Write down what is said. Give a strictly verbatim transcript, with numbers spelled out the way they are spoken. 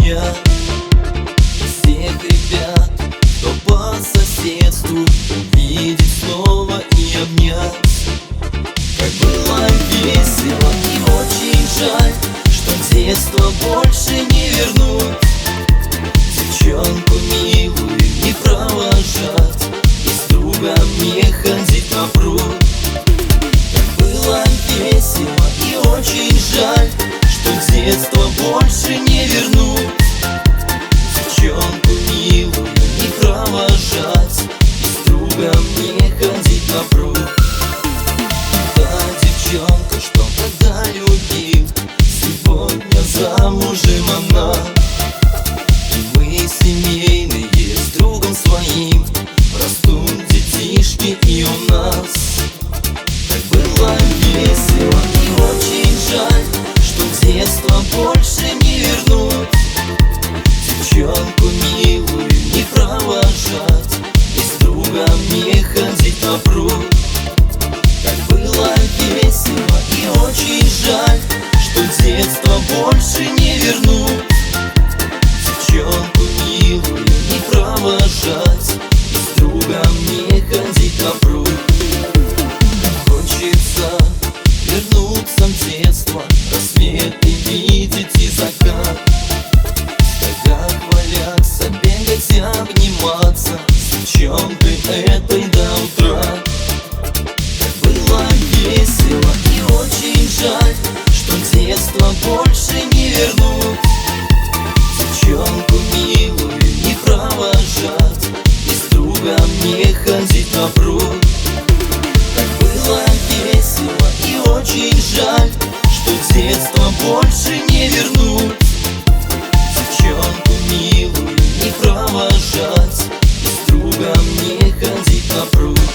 меня. Всех ребят, кто по соседству, увидеть снова и обнять. Как было весело и очень жаль, что детство больше не вернуть. Девчонку милую не провожать и с другом не ходить на пруд. Как было весело и очень жаль, что детство больше не вернуть. Девчонку милую не провожать и с другом не ходить на пруд. Та девчонка, что тогда любил, сегодня замужем она. И мы семейные с другом своим, растут детишки и у нас. Так было весело и очень жаль, что детство больше не вернуть. Девчонку милую не провожать и с другом не ходить на пруд. Как было весело и очень жаль, что детство больше не вернуть. Девчонку милую не провожать и с другом не ходить на пруд. Хочется вернуться в детство, рассвет и видеть и закат. В стогах валяться, бегать, обниматься с девчонкой этой до утра. Так было весело и очень жаль, что детство больше не вернуть. Девчонку милую не провожать и с другом не ходить на пруд. Так было весело и очень жаль, что детство больше не вернуть. Девчонку милую не провожать и с другом не ходить на пруд.